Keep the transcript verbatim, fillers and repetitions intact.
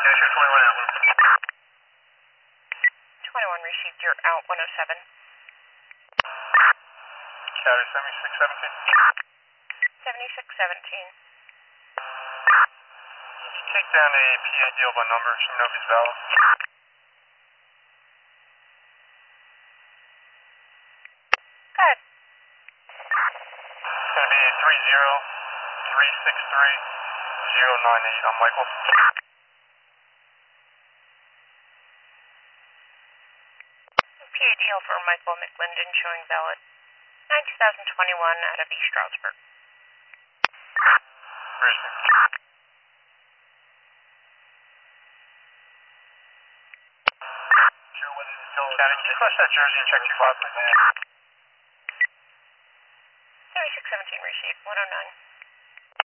Dasher twenty-one out. twenty-one received, you're out one oh seven. Chatter seventy-six seventeen. seventy-six seventeen. Take down a P A deal by number, so you know if he's valid. Go ahead. It's going to be three zero three six three zero nine eight. I'm Michael. P A deal for Michael McLinden showing valid. nine two thousand twenty-one out of East Stroudsburg. Where's it? Chatter, can you flush that jersey and check two five, please? seventy-six seventeen received, one oh nine.